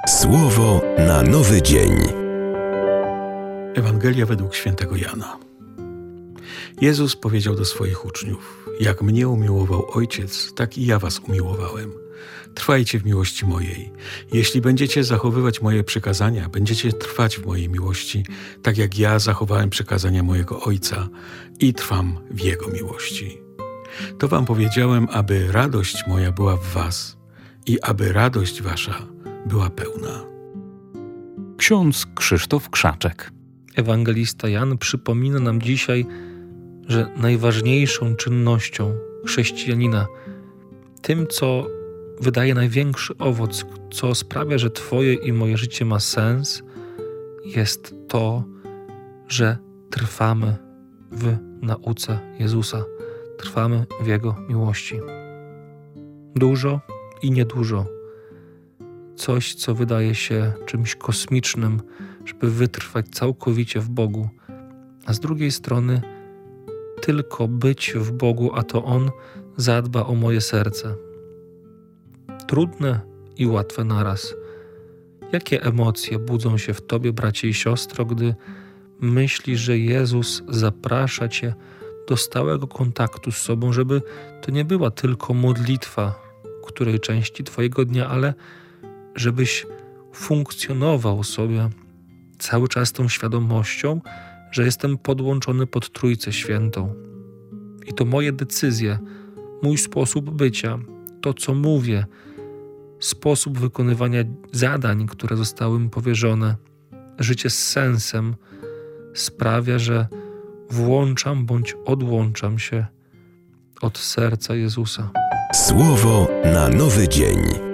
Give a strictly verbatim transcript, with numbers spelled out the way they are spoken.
Słowo na nowy dzień. Ewangelia według świętego Jana. Jezus powiedział do swoich uczniów: jak mnie umiłował Ojciec, tak i ja was umiłowałem. Trwajcie w miłości mojej. Jeśli będziecie zachowywać moje przykazania, będziecie trwać w mojej miłości, tak jak ja zachowałem przykazania mojego Ojca i trwam w Jego miłości. To wam powiedziałem, aby radość moja była w was i aby radość wasza była pełna. Ksiądz Krzysztof Krzaczek. Ewangelista Jan przypomina nam dzisiaj, że najważniejszą czynnością chrześcijanina, tym, co wydaje największy owoc, co sprawia, że Twoje i moje życie ma sens, jest to, że trwamy w nauce Jezusa, trwamy w Jego miłości. Dużo i niedużo. Coś, co wydaje się czymś kosmicznym, żeby wytrwać całkowicie w Bogu, a z drugiej strony tylko być w Bogu, a to On zadba o moje serce. Trudne i łatwe naraz. Jakie emocje budzą się w Tobie, bracie i siostro, gdy myślisz, że Jezus zaprasza Cię do stałego kontaktu z sobą, żeby to nie była tylko modlitwa której części Twojego dnia, ale żebyś funkcjonował sobie cały czas tą świadomością, że jestem podłączony pod Trójcę Świętą. I to moje decyzje, mój sposób bycia, to co mówię, sposób wykonywania zadań, które zostały mi powierzone, życie z sensem sprawia, że włączam bądź odłączam się od serca Jezusa. Słowo na nowy dzień.